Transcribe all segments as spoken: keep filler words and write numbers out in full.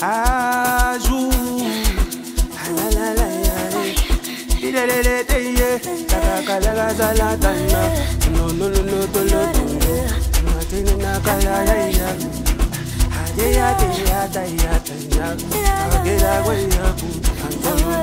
Ajou, la la la ya, ide de de de ye, la la la la la la la, no no no no no no no, matini na kaya ya ya, hade ya de ya da ya da ya, hade la wa ya ku, antolo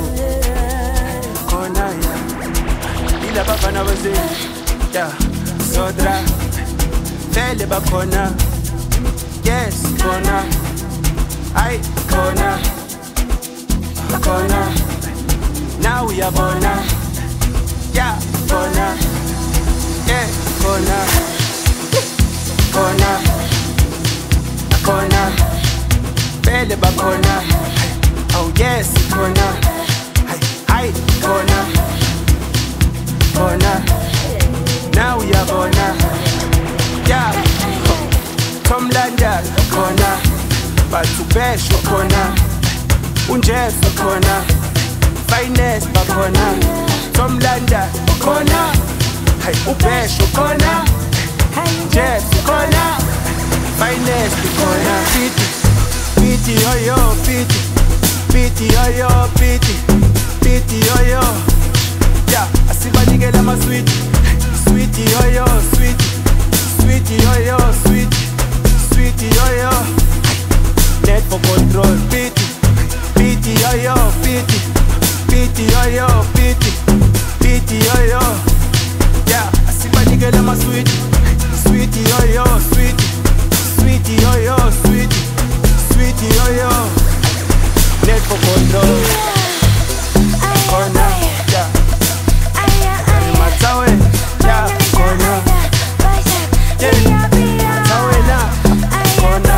kona ya, ila papa na wazi, ya sodra, fele ba kona, yes kona. I corner, corner. Now we are corner, yeah, corner, yeah, corner, corner, corner. Belly back corner, oh yes, corner, I corner, corner. Now we are corner, yeah, Tom London corner. Batubesho khona unjeff khona finest bakhona Tom Landa khona hay ubesho khona Jeff khona finest khona piti piti yo yo piti piti yo yo piti piti yo yo yeah asibanikela ama sweet sweet yo yo sweet sweet yo yo sweet sweet yo yo net for control, pity, pity, yo yo, pity, pity, yo yo, pity, pity, yo yo. Yeah, I see my nigga let my sweet, sweet, yo yo, sweet, sweet, yo yo, sweet, sweet, yo yo. Net for control, corner, yeah. My tower, yeah, corner, yeah, my tower now, corner.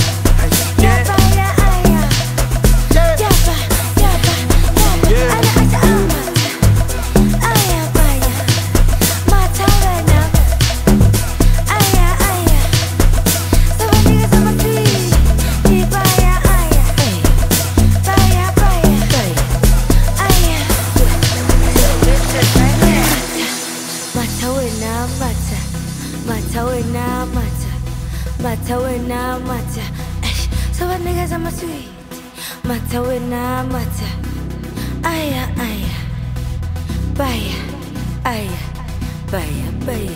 Matawena mata, so what niggas I'm a sweet. Matawena mata, aya aya, baya, aya, baya baya.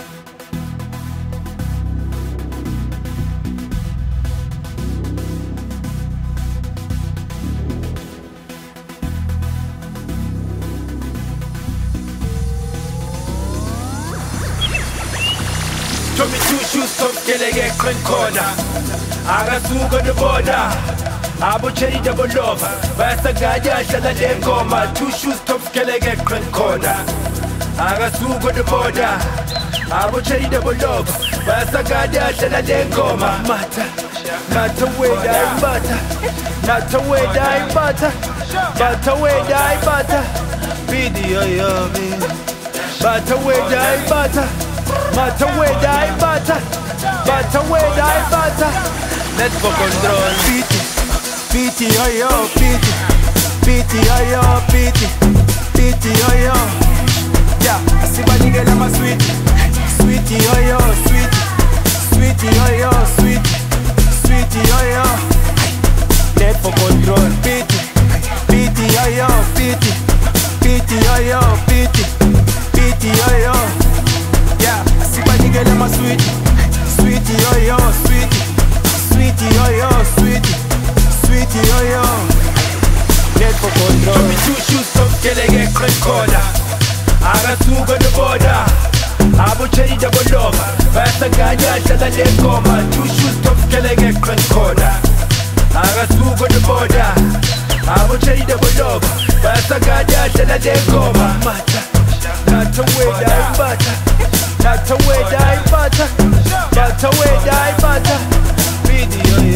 Show me two shoes, stop getting a clean corner. I got two on the border. I will cherry double love. But a guy, I shall let them go. My two shoes, stop getting a clean corner. I got two on the border. I will cherry double love. But a guy, I shall let them go. My matter, not a way die butter. Not a way die butter. But a way die butter. Video, yo, me. But a way die butter. Matter where die butter, matter where die butter. Let's go control. Pity, pity, yo yo, pity, pity, yo yo, pity, pity, yo yo. Yeah, I see my nigga like my sweet, sweetie, yo yo, sweet, sweetie, yo yo, sweet, sweetie, yo yo. Let's go control. Pity, pity, yo yo, pity, pity, yo yo, pity, pity, yo yo. Yeah, I see my nigga like my sweet, sweetie, yo yo, sweetie, sweetie, yo yo, sweetie, sweetie, yo yo. Net for control. Show me two shoes, stop getting a clean corner. I got two on the border. I will cherry double love. Fast and guy, I shall let them go. My two shoes, stop getting a clean corner. I got two on the border. I will cherry double love. Fast and guy, I shall let them go. My matter, not a way die butter. Not a way die butter, but a way die butter. Video,